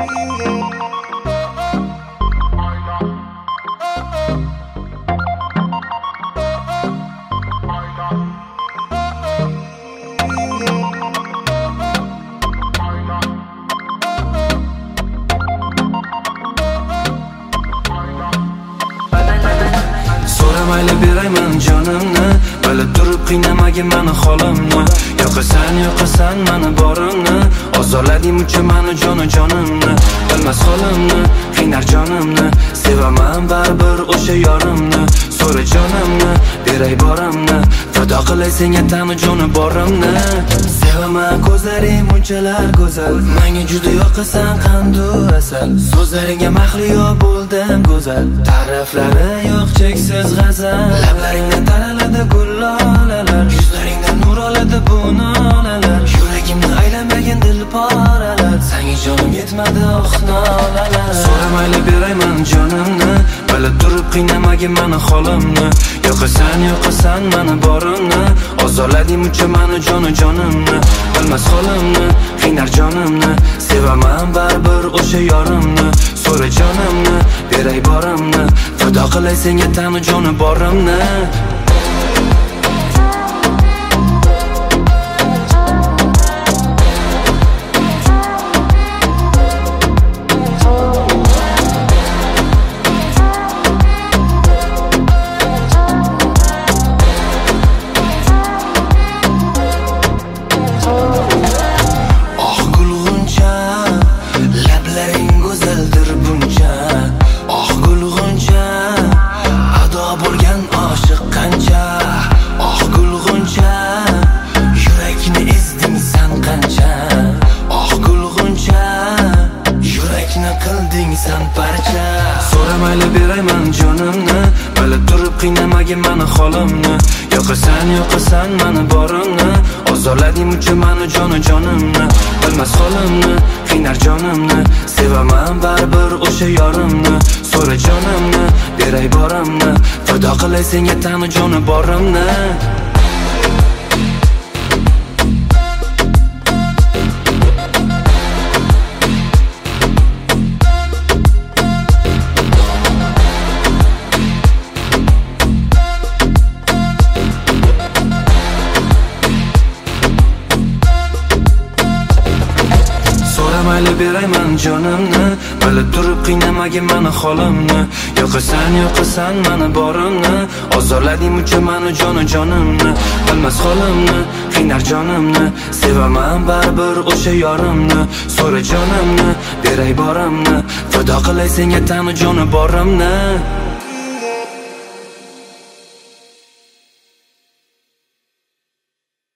So'ramayli berayman jonimni, bilib turib qiynamagin mani holimni. Yo'qasan mani borimni, ozorlading muncha mani jonimni. Bilmas holimni, qiynar jonimni, sevaman baribir o'sha yorimni. So'ra jonimni, beray borimni, fado qilay senga tani joni borimni. Sevaman ko'zlaring munchalar go'zal, menga juda yoqasan qandu asal. So'zlaringga mahliyo bo'ldim go'zal, ta'riflari yo'q cheksiz g'azal. Lablaringdan taraladi gullolalar, yuzlaringdan nur oladi bu nolalar. Yuragimni aylanmagan dil poralar, senga jonim yetmadi oh nolalar. So'ramayli berayman jonimni, bilib turib qiynamagin mani holimni. Yo'qasan mani borimni, ozorlading muncha mani jonimni. Bilmas holimni, qiynar jonimni, sevaman baribir o'sha yorimni. So'ra jonimni, beray borimni, fado qilay senga tani joni borimni. So'ramayli berayman jonimni, bilib turib qiynamagin mani holimni. Yo'qasan mani borimni, ozorlading muncha mani jonimni. Bilmas holimni, qiynar jonimni, sevaman baribir o'sha yorimni. So'ra jonimni, beray borimni, fado qilay senga tani joni borimni. So'ramayli berayman jonimni, bilib turib qiynamagin mani holimni. Yo'qasan mani borimni, ozorlading muncha mani jonimni. Bilmas holimni, qiynar jonimni, sevaman baribir o'sha yorimni. So'ra jonimni, beray borimni, fado qilay senga tani joni borimni.